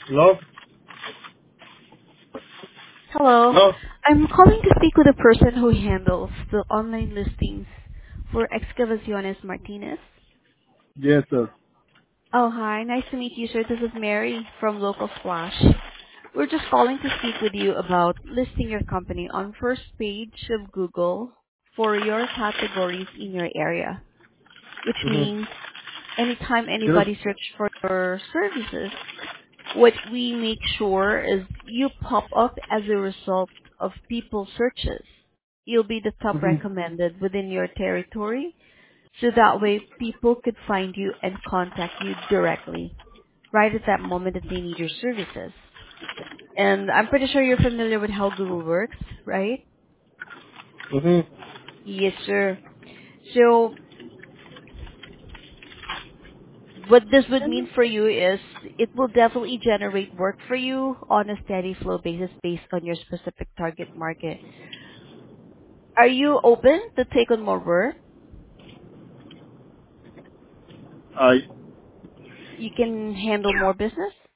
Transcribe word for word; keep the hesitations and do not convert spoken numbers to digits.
Hello? Hello. Hello? I'm calling to speak with the person who handles the online listings for Excavaciones Martinez. Yes, sir. Oh, hi. Nice to meet you, sir. This is Mary from Local Splash. We're just calling to speak with you about listing your company on first page of Google for your categories in your area, which Mm-hmm. means anytime Yes. anybody search for your services, what we make sure is you pop up as a result of people's searches. You'll be the top Mm-hmm. recommended within your territory, so that way people could find you and contact you directly right at that moment that they need your services. And I'm pretty sure you're familiar with how Google works, right? Mm-hmm. Yes, sir. So what this would mean for you is it will definitely generate work for you on a steady flow basis based on your specific target market. Are you open to take on more work? I, You can handle more business?